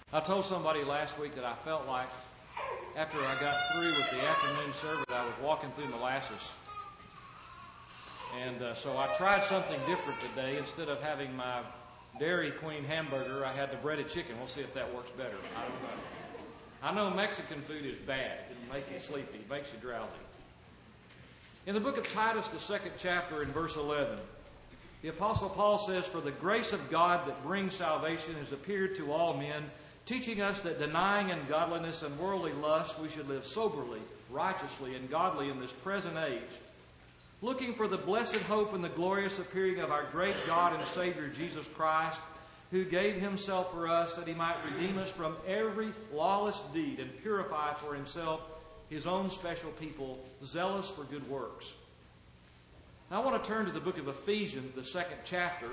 I told somebody last week that I felt like after I got through with the afternoon service, I was walking through molasses. And so I tried something different today. Instead of having my Dairy Queen hamburger, I had the breaded chicken. We'll see if that works better. I don't know. I know Mexican food is bad. It makes you sleepy. It makes you drowsy. In the book of Titus, the 2nd chapter, in verse 11, the Apostle Paul says, "For the grace of God that brings salvation has appeared to all men, teaching us that denying ungodliness and worldly lust, we should live soberly, righteously, and godly in this present age, looking for the blessed hope and the glorious appearing of our great God and Savior Jesus Christ, who gave himself for us that he might redeem us from every lawless deed and purify for himself his own special people, zealous for good works." Now I want to turn to the book of Ephesians, the 2nd chapter.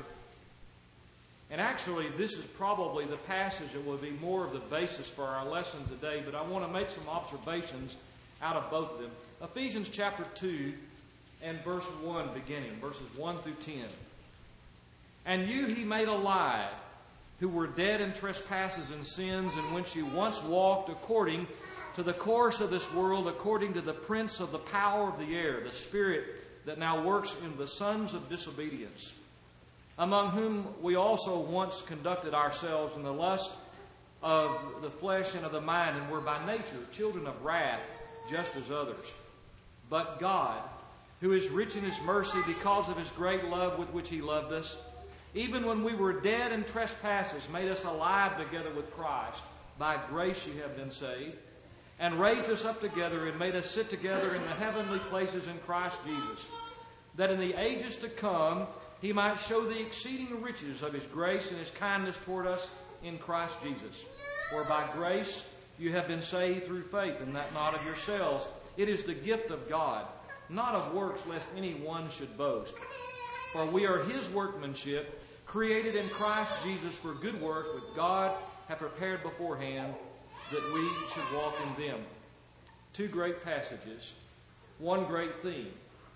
And actually, this is probably the passage that will be more of the basis for our lesson today, but I want to make some observations out of both of them. Ephesians chapter 2 and verse 1 beginning, verses 1 through 10. "And you he made alive, who were dead in trespasses and sins, in which you once walked according to the course of this world, according to the prince of the power of the air, the spirit that now works in the sons of disobedience, among whom we also once conducted ourselves in the lust of the flesh and of the mind, and were by nature children of wrath, just as others. But God, who is rich in his mercy because of his great love with which he loved us, even when we were dead in trespasses, made us alive together with Christ. By grace you have been saved, and raised us up together and made us sit together in the heavenly places in Christ Jesus, that in the ages to come he might show the exceeding riches of his grace and his kindness toward us in Christ Jesus. For by grace you have been saved through faith, and that not of yourselves. It is the gift of God, not of works, lest any one should boast. For we are his workmanship, created in Christ Jesus for good works, which God hath prepared beforehand that we should walk in them." Two great passages, one great theme.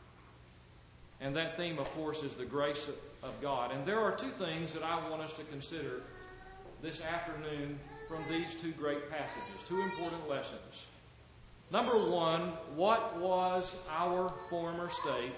And that theme, of course, is the grace of God. And there are two things that I want us to consider this afternoon from these two great passages, two important lessons. Number one, what was our former state?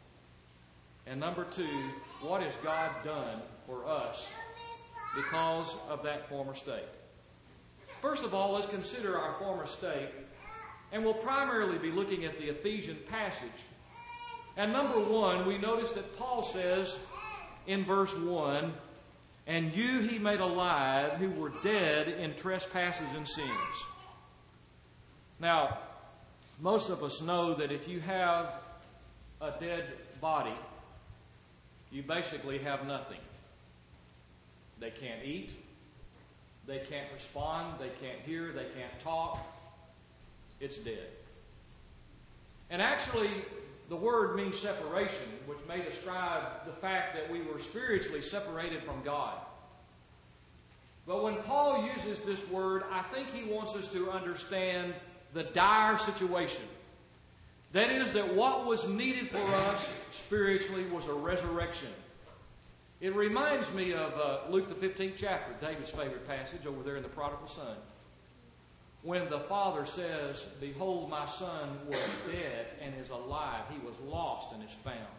And number two, what has God done for us because of that former state? First of all, let's consider our former state. And we'll primarily be looking at the Ephesian passage. And number one, we notice that Paul says in verse 1, "And you he made alive who were dead in trespasses and sins." Now, most of us know that if you have a dead body, you basically have nothing. They can't eat. They can't respond. They can't hear. They can't talk. It's dead. And actually, the word means separation, which may describe the fact that we were spiritually separated from God. But when Paul uses this word, I think he wants us to understand the dire situation. That is, that what was needed for us spiritually was a resurrection. It reminds me of Luke the 15th chapter, David's favorite passage over there in the prodigal son. When the father says, "Behold, my son was dead and is alive. He was lost and is found."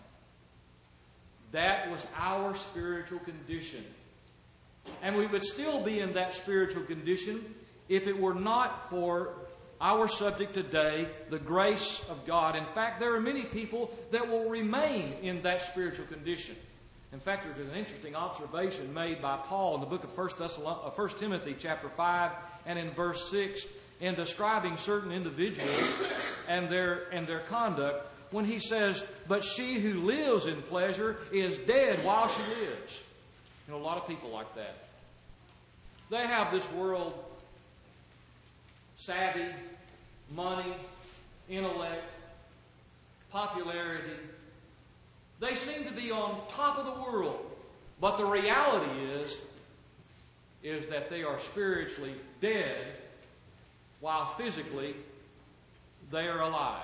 That was our spiritual condition. And we would still be in that spiritual condition if it were not for our subject today, the grace of God. In fact, there are many people that will remain in that spiritual condition. In fact, there's an interesting observation made by Paul in the book of 1 Timothy chapter 5 and in verse 6 in describing certain individuals and their conduct when he says, "But she who lives in pleasure is dead while she lives." You know, a lot of people like that. They have this world savvy, money, intellect, popularity. They seem to be on top of the world. But the reality is that they are spiritually dead while physically they are alive.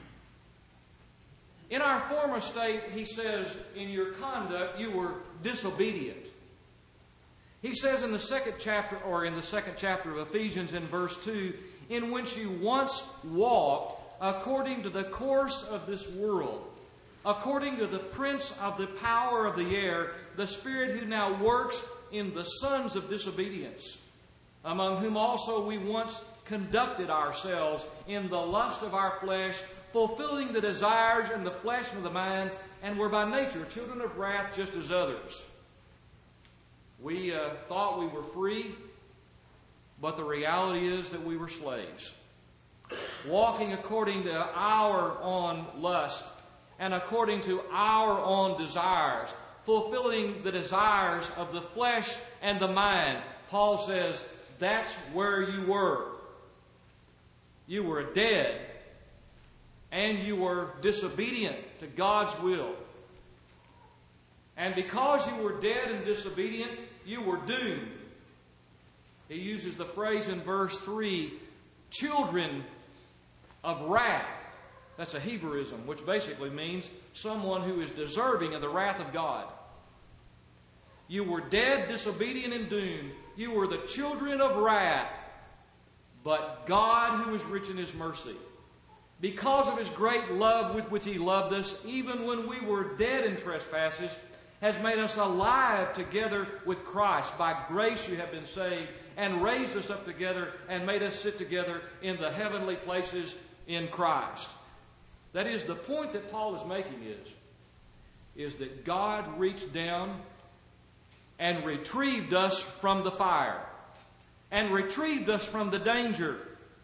In our former state, he says, in your conduct, you were disobedient. He says in the second chapter of Ephesians in verse 2, in which you once walked according to the course of this world, according to the prince of the power of the air, the spirit who now works in the sons of disobedience, among whom also we once conducted ourselves in the lust of our flesh, fulfilling the desires in the flesh and of the mind, and were by nature children of wrath just as others. We thought we were free, but the reality is that we were slaves, walking according to our own lust and according to our own desires, fulfilling the desires of the flesh and the mind. Paul says that's where you were. You were dead, and you were disobedient to God's will. And because you were dead and disobedient, you were doomed. He uses the phrase in verse 3, children of wrath. That's a Hebrewism, which basically means someone who is deserving of the wrath of God. You were dead, disobedient, and doomed. You were the children of wrath. But God, who is rich in His mercy, because of His great love with which He loved us, even when we were dead in trespasses, has made us alive together with Christ. By grace you have been saved, and raised us up together and made us sit together in the heavenly places in Christ. That is, the point that Paul is making is that God reached down and retrieved us from the fire and retrieved us from the danger.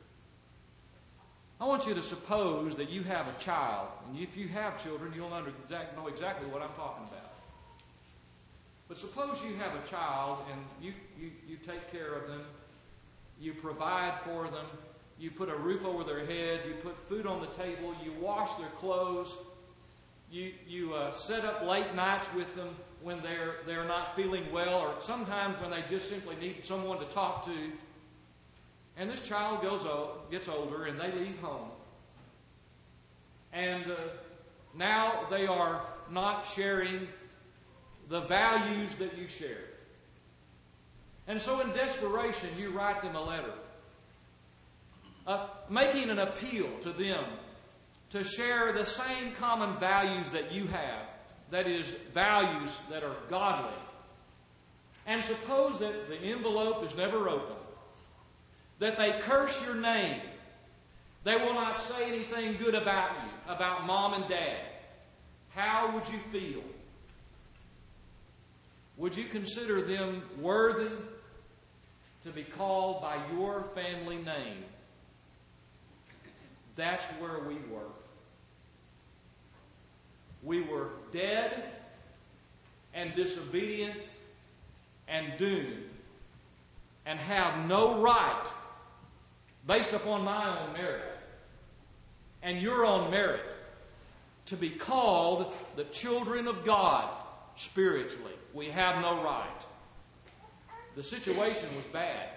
I want you to suppose that you have a child, and if you have children, you'll know exactly what I'm talking about. But suppose you have a child and you take care of them, you provide for them, you put a roof over their head, you put food on the table, you wash their clothes, you set up late nights with them when they're not feeling well, or sometimes when they just simply need someone to talk to. And this child gets older and they leave home. And now they are not sharing the values that you share. And so in desperation, you write them a letter, making an appeal to them to share the same common values that you have, that is, values that are godly. And suppose that the envelope is never opened, that they curse your name, they will not say anything good about you, about mom and dad. How would you feel? Would you consider them worthy to be called by your family name? That's where we were. We were dead and disobedient and doomed and have no right, based upon my own merit and your own merit, to be called the children of God spiritually. We have no right. The situation was bad,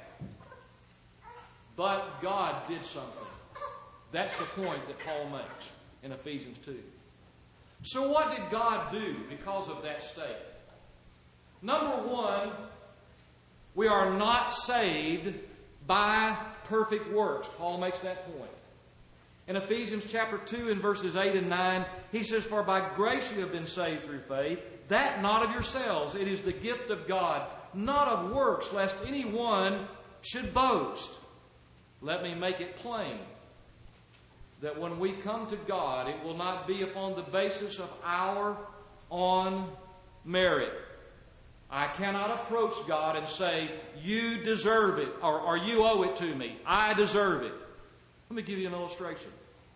but God did something. That's the point that Paul makes in Ephesians 2. So what did God do because of that state? Number one, we are not saved by perfect works. Paul makes that point. In Ephesians chapter 2 and verses 8 and 9, he says, for by grace you have been saved through faith, that not of yourselves. It is the gift of God, not of works, lest anyone should boast. Let me make it plain that when we come to God, it will not be upon the basis of our own merit. I cannot approach God and say, you deserve it, or you owe it to me. I deserve it. Let me give you an illustration.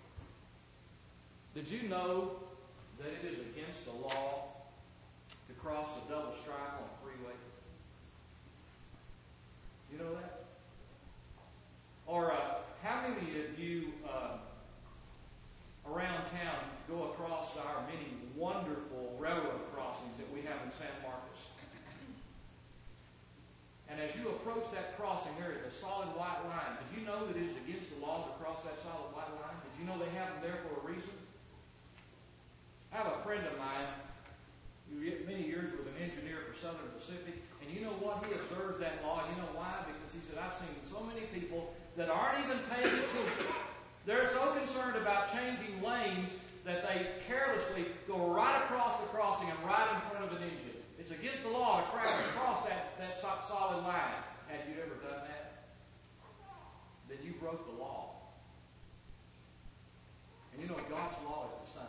Did you know that it is against the law to cross a double stripe on a freeway? You know that? Or how many of you around town go across our many wonderful railroad crossings that we have in San Marcos? And as you approach that crossing, there is a solid white line. Did you know that it is against the law to cross that solid white line? Did you know they have them there for a reason? I have a friend of mine who many years was an engineer for Southern Pacific. And you know what? He observes that law. You know why? Because he said, I've seen so many people that aren't even paying attention. They're so concerned about changing lanes that they carelessly go right across the crossing and right in front of an engine. It's against the law to cross that solid line. Had you ever done that? Then you broke the law. And you know God's law is the same.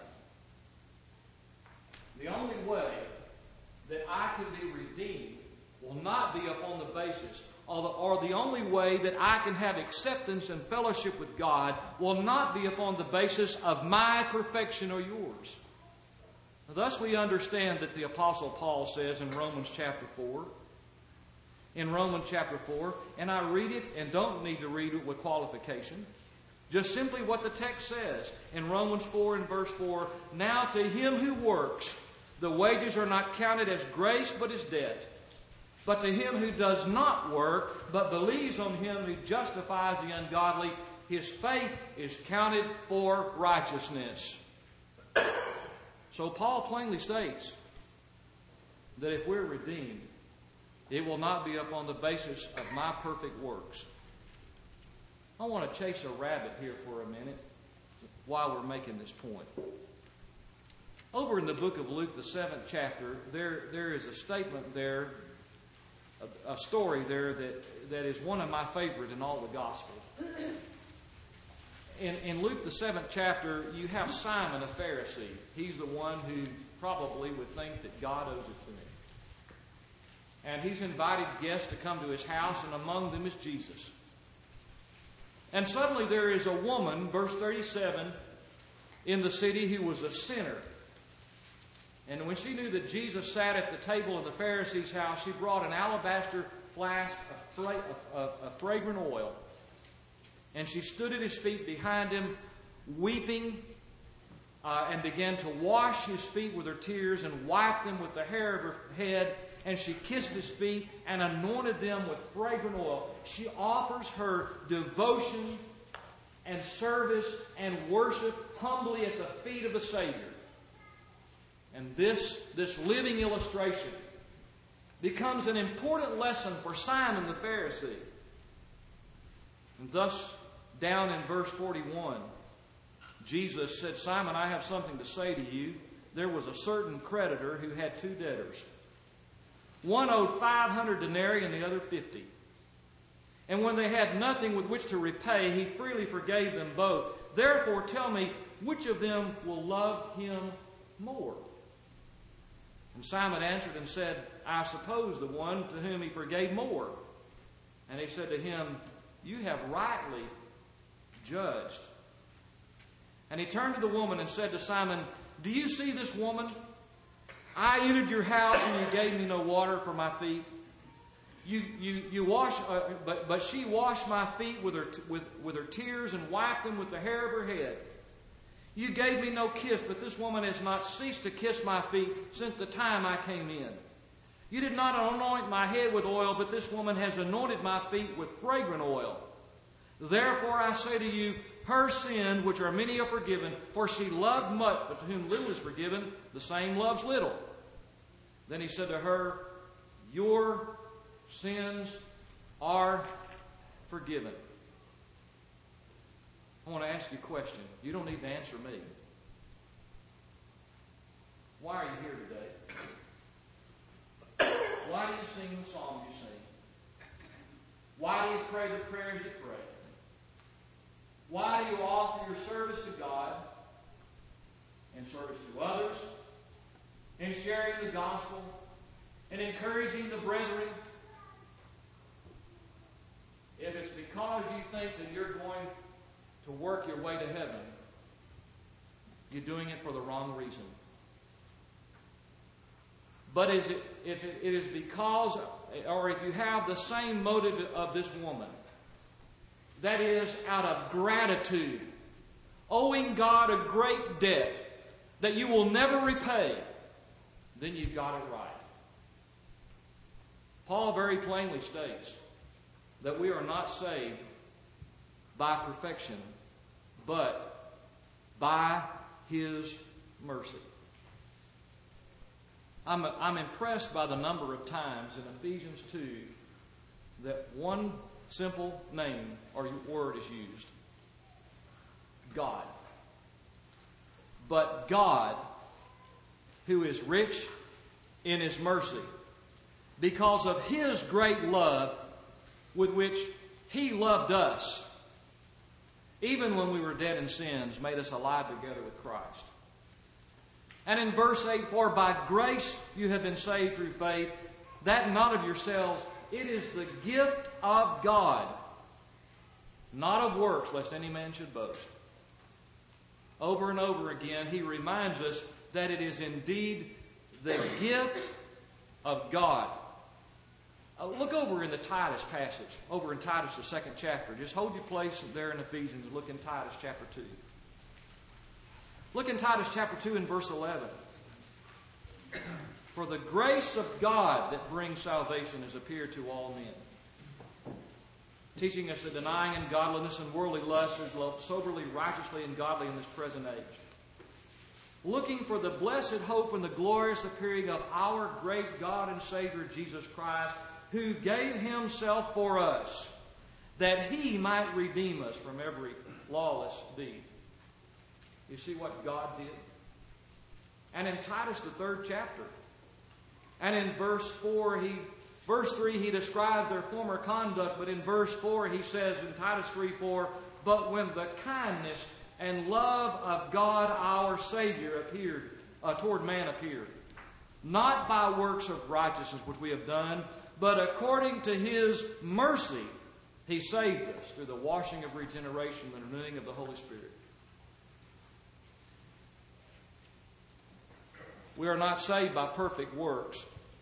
The only way that I can be redeemed will not be upon the basis, or the only way that I can have acceptance and fellowship with God will not be upon the basis of my perfection or yours. Thus we understand that the Apostle Paul says in Romans chapter 4, and I read it and don't need to read it with qualification, just simply what the text says in Romans 4 and verse 4, now to him who works, the wages are not counted as grace but as debt. But to him who does not work, but believes on him who justifies the ungodly, his faith is counted for righteousness. So Paul plainly states that if we're redeemed, it will not be upon the basis of my perfect works. I want to chase a rabbit here for a minute while we're making this point. Over in the book of Luke, the 7th chapter, there is a statement there, a story there that is one of my favorite in all the Gospel. In Luke, the 7th chapter, you have Simon, a Pharisee. He's the one who probably would think that God owes it to him. And he's invited guests to come to his house, and among them is Jesus. And suddenly there is a woman, verse 37, in the city who was a sinner. And when she knew that Jesus sat at the table in the Pharisee's house, she brought an alabaster flask of fragrant oil. And she stood at his feet behind him, weeping, and began to wash his feet with her tears and wipe them with the hair of her head. And she kissed his feet and anointed them with fragrant oil. She offers her devotion and service and worship humbly at the feet of the Savior. And this living illustration becomes an important lesson for Simon the Pharisee. And thus, down in verse 41, Jesus said, Simon, I have something to say to you. There was a certain creditor who had two debtors. One owed 500 denarii and the other 50. And when they had nothing with which to repay, he freely forgave them both. Therefore, tell me, which of them will love him more? And Simon answered and said, I suppose the one to whom he forgave more. And he said to him, you have rightly judged. And he turned to the woman and said to Simon, do you see this woman? I entered your house and you gave me no water for my feet. You wash, but she washed my feet with her tears and wiped them with the hair of her head. You gave me no kiss, but this woman has not ceased to kiss my feet since the time I came in. You did not anoint my head with oil, but this woman has anointed my feet with fragrant oil. Therefore I say to you, her sins, which are many, are forgiven, for she loved much, but to whom little is forgiven, the same loves little. Then he said to her, your sins are forgiven. I want to ask you a question. You don't need to answer me. Why are you here today? Why do you sing the songs you sing? Why do you pray the prayers you pray? Why do you offer your service to God and service to others, and sharing the gospel and encouraging the brethren? If it's because you think that you're going to work your way to heaven, you're doing it for the wrong reason. But if it is because, or if you have the same motive of this woman, that is out of gratitude, owing God a great debt that you will never repay, then you've got it right. Paul very plainly states that we are not saved by perfection, but by His mercy. I'm impressed by the number of times in Ephesians 2 that one simple name or word is used. God. But God, who is rich in His mercy, because of His great love with which He loved us, even when we were dead in sins, made us alive together with Christ. And in verse 8, for by grace you have been saved through faith, that not of yourselves, it is the gift of God, not of works, lest any man should boast. Over and over again, he reminds us that it is indeed the gift of God. Look over in the Titus passage, over in Titus, the 2nd chapter. Just hold your place there in Ephesians and look in Titus chapter 2. Look in Titus chapter 2 and verse 11. For the grace of God that brings salvation has appeared to all men, teaching us that denying ungodliness and worldly lust is loved soberly, righteously, and godly in this present age, looking for the blessed hope and the glorious appearing of our great God and Savior Jesus Christ, who gave Himself for us, that He might redeem us from every lawless deed. You see what God did? And in Titus, the 3rd chapter, and in verse 3, he describes their former conduct, but in verse 4 he says in Titus 3:4, but when the kindness and love of God our Savior appeared, toward man appeared, not by works of righteousness which we have done, but according to His mercy, He saved us through the washing of regeneration and the renewing of the Holy Spirit. We are not saved by perfect works,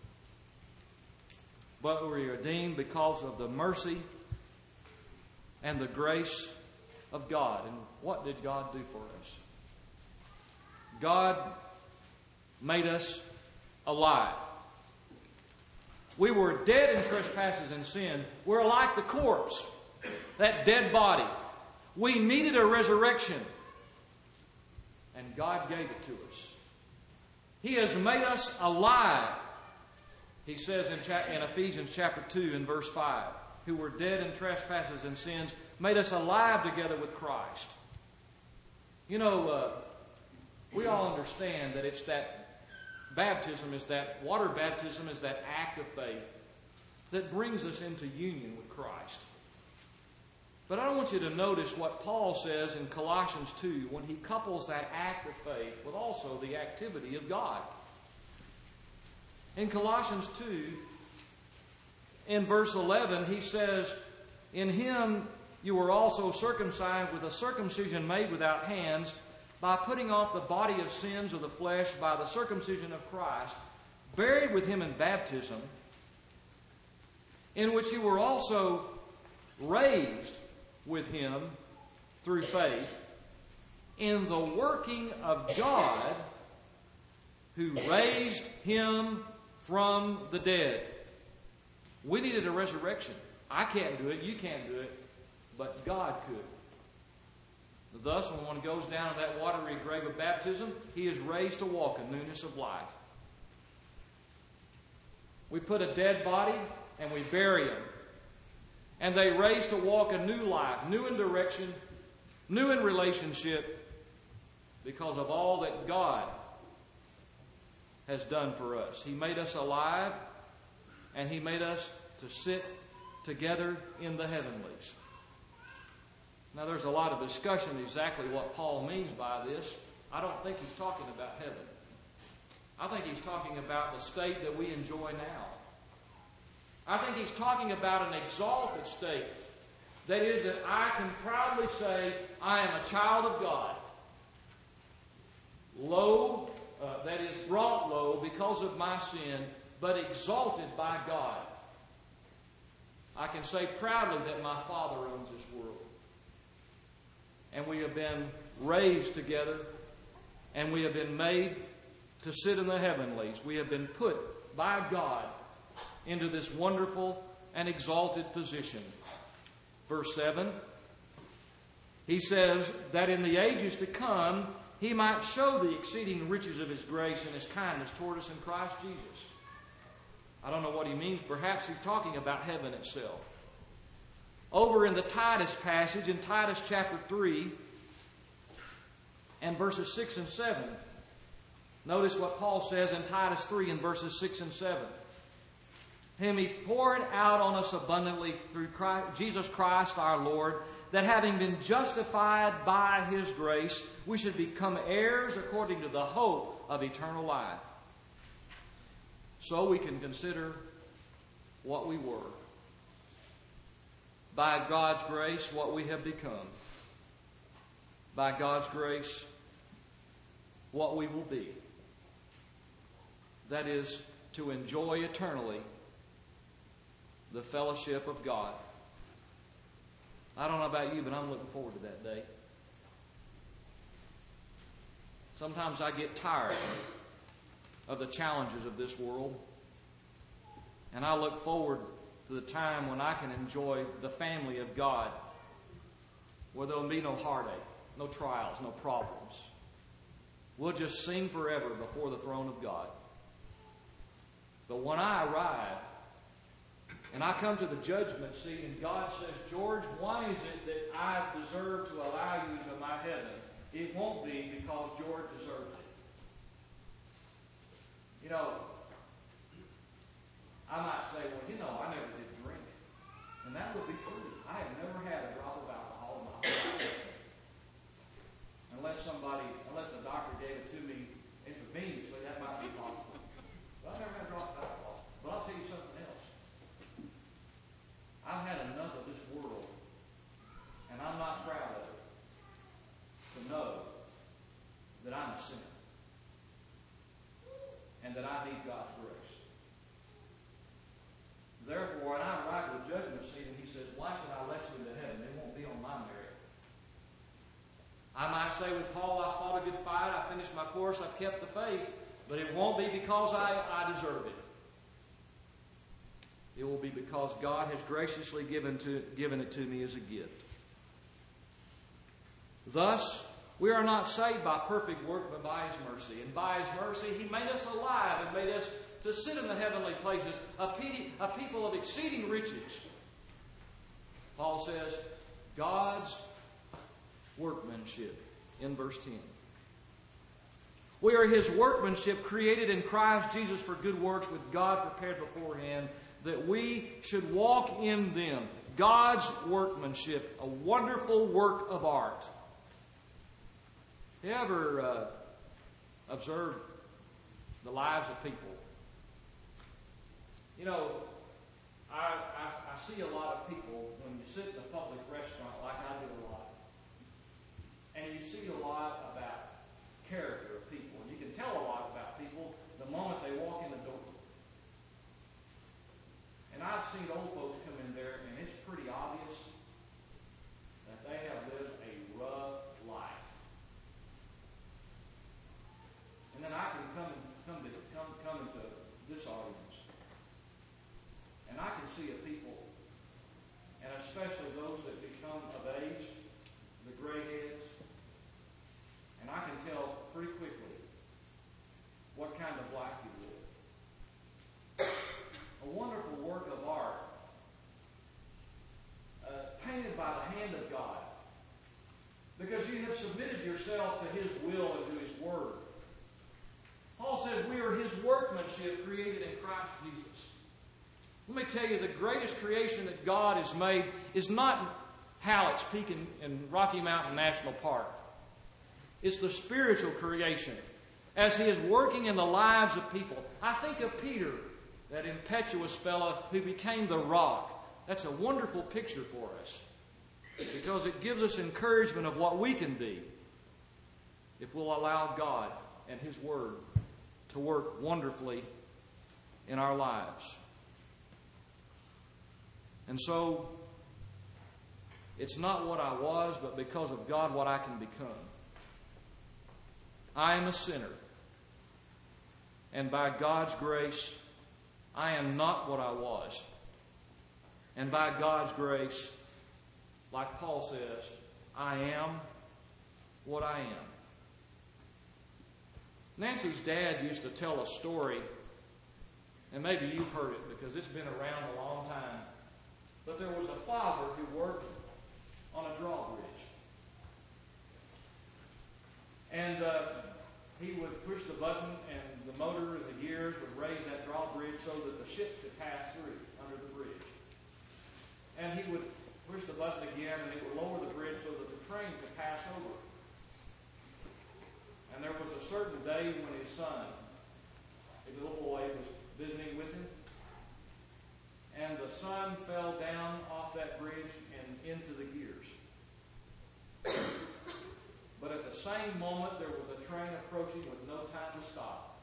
but we are redeemed because of the mercy and the grace of God. And what did God do for us? God made us alive. We were dead in trespasses and sin. We're like the corpse, that dead body. We needed a resurrection, and God gave it to us. He has made us alive. He says in Ephesians chapter 2 and verse 5, who were dead in trespasses and sins, made us alive together with Christ. You know, we all understand that it's that baptism, is that water baptism, is that act of faith that brings us into union with Christ. But I want you to notice what Paul says in Colossians 2 when he couples that act of faith with also the activity of God. In Colossians 2, in verse 11, he says, in Him you were also circumcised with a circumcision made without hands, by putting off the body of sins of the flesh by the circumcision of Christ, buried with Him in baptism, in which you were also raised with Him through faith in the working of God who raised Him from the dead. We needed a resurrection. I can't do it, you can't do it, but God could. Thus, when one goes down in that watery grave of baptism, he is raised to walk in newness of life. We put a dead body and we bury him. And they raise to walk a new life, new in direction, new in relationship, because of all that God has done for us. He made us alive, and He made us to sit together in the heavenlies. Now, there's a lot of discussion exactly what Paul means by this. I don't think he's talking about heaven. I think he's talking about the state that we enjoy now. I think he's talking about an exalted state. That is, that I can proudly say, I am a child of God. Low, that is brought low because of my sin, but exalted by God. I can say proudly that my Father owns this world. And we have been raised together, and we have been made to sit in the heavenlies. We have been put by God into this wonderful and exalted position. Verse 7, he says that in the ages to come He might show the exceeding riches of His grace and His kindness toward us in Christ Jesus. I don't know what he means. Perhaps he's talking about heaven itself. Over in the Titus passage, in Titus chapter 3 and verses 6 and 7, notice what Paul says in Titus 3 and verses 6 and 7. Him He poured out on us abundantly through Jesus Christ our Lord, that having been justified by His grace, we should become heirs according to the hope of eternal life. So we can consider what we were. By God's grace, what we have become. By God's grace, what we will be. That is, to enjoy eternally the fellowship of God. I don't know about you, but I'm looking forward to that day. Sometimes I get tired of the challenges of this world. And I look forward to the time when I can enjoy the family of God, where there will be no heartache, no trials, no problems. We'll just sing forever before the throne of God. But when I arrive, and I come to the judgment seat, and God says, George, why is it that I deserve to allow you to my heaven? It won't be because George deserves it. You know, I might say, well, you know, I never did drink. And that would be true. I have never had a drop of alcohol in my whole life. Unless a doctor gave it to me intravenously, that might be possible. But I never had a drop of alcohol. But I'll tell you something else. I've had enough of this world, and I'm not proud of it, to know that I'm a sinner and that I need God's grace. Therefore, when I arrive at the judgment seat and He says, why should I let you into heaven? It won't be on my merit. I might say with Paul, I fought a good fight, I finished my course, I've kept the faith, but it won't be because I deserve it. It will be because God has graciously given it to me as a gift. Thus, we are not saved by perfect work, but by His mercy. And by His mercy, He made us alive and made us to sit in the heavenly places, a people of exceeding riches. Paul says, God's workmanship in verse 10. We are His workmanship, created in Christ Jesus for good works, with God prepared beforehand, that we should walk in them. God's workmanship, a wonderful work of art. You ever observed the lives of people? You know, I see a lot of people when you sit in a public restaurant, like I do a lot, and you see a lot about character of people. And you can tell a lot about people the moment they walk in the door. And I've seen old folks come in there, and it's pretty obvious that they have lived a rough life. And then I can come into this audience, and I can see a people, and especially those that become of age, the gray heads, and I can tell pretty quickly what kind of life you live. A wonderful work of art, painted by the hand of God, because you have submitted yourself to His will and to His word. Paul says we are His workmanship, created in Christ Jesus. Let me tell you, the greatest creation that God has made is not Hallett's Peak in Rocky Mountain National Park. It's the spiritual creation, as He is working in the lives of people. I think of Peter, that impetuous fellow who became the rock. That's a wonderful picture for us, because it gives us encouragement of what we can be if we'll allow God and His Word to work wonderfully in our lives. And so, it's not what I was, but because of God, what I can become. I am a sinner, and by God's grace, I am not what I was. And by God's grace, like Paul says, I am what I am. Nancy's dad used to tell a story, and maybe you've heard it because it's been around a long time. But there was a father who worked on a drawbridge. And he would push the button, and the motor and the gears would raise that drawbridge so that the ships could pass through under the bridge. And he would push the button again, and it would lower the bridge so that the train could pass over. And there was a certain day when his son, a little boy, was visiting with him, and the son fell down off that bridge and into the gears. But at the same moment, there was a train approaching with no time to stop.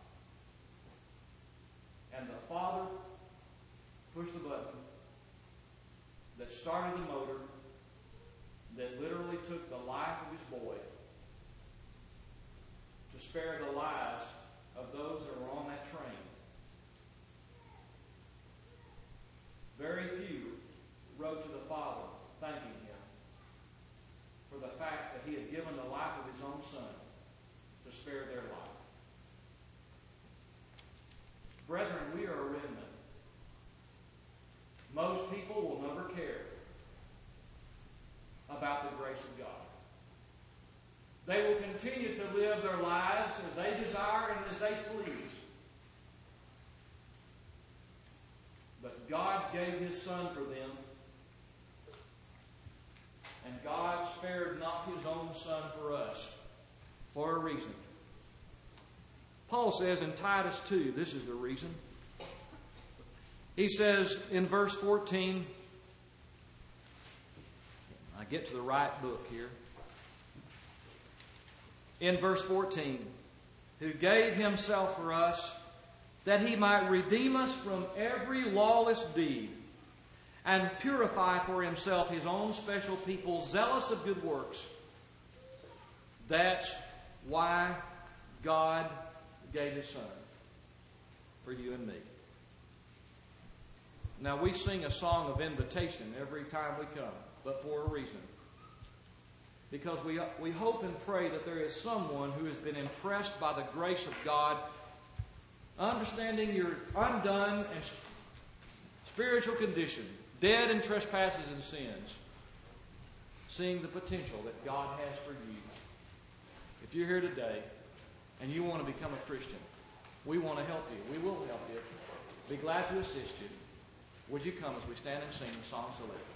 And the father pushed the button that started the motor that literally took the life of his boy to spare the lives of those that were on that train. Very few wrote to the father thanking him for the fact that he had given the life of his own son to spare their life. Brethren, we are a remnant. Most people will never care about the grace of God. They will continue to live their lives as they desire and as they please. But God gave His Son for them, and God spared not His own Son for us for a reason. Paul says in Titus 2, this is the reason. He says in verse 14, I get to the right book here. In verse 14, who gave Himself for us, that He might redeem us from every lawless deed, and purify for Himself His own special people, zealous of good works. That's why God gave His Son, for you and me. Now, we sing a song of invitation every time we come, but for a reason. Because we hope and pray that there is someone who has been impressed by the grace of God, understanding your undone and spiritual condition, dead in trespasses and sins, seeing the potential that God has for you. If you're here today and you want to become a Christian, we want to help you. We will help you. Be glad to assist you. Would you come as we stand and sing the Psalm Select?